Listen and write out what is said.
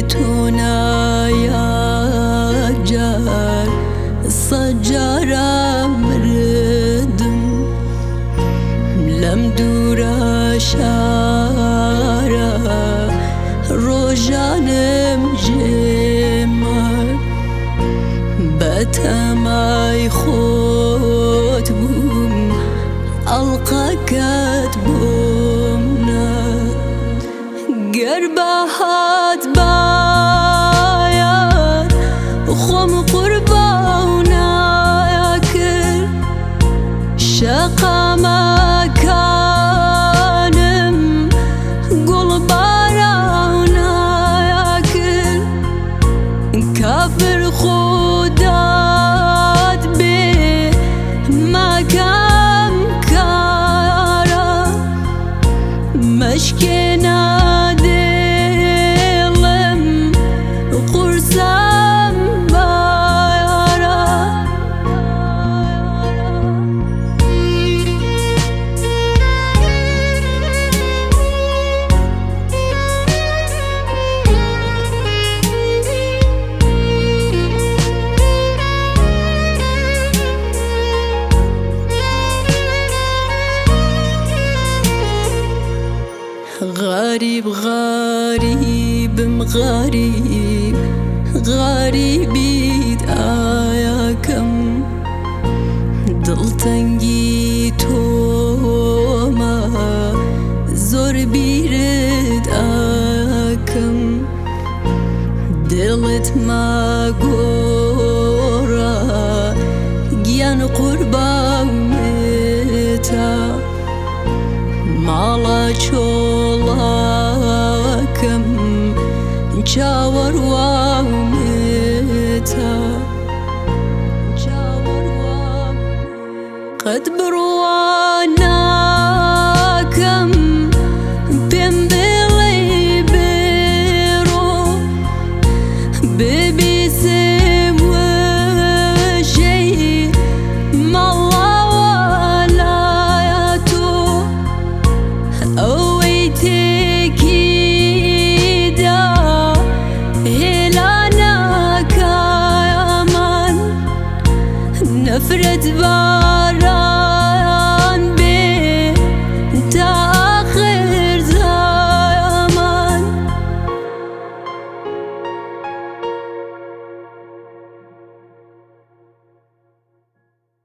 تونايا جار صجارة مردم لم دورا شارا روجانم جمار بتماي خود بوم القاكت بومنا قربهات بايات خم قربانا ياكل شقا مكانم قل بارانا ياكل كافر خودات بي مكان كارا مشكنا غريب غريب مغريب غريبي داياكم دلتنجي توما زور بيرد آكم دلت ما قورا جيان قربا متا مالا چولاکم چاور وامتا قد برواناکم بیم بلی بیرو ببیسم وشی مالا ولایتو نفرت